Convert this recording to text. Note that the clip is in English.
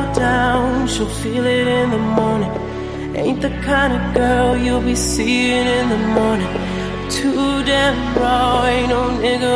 down, she'll feel it in the morning. Ain't the kind of girl you'll be seeing in the morning. Too damn raw, ain't no nigga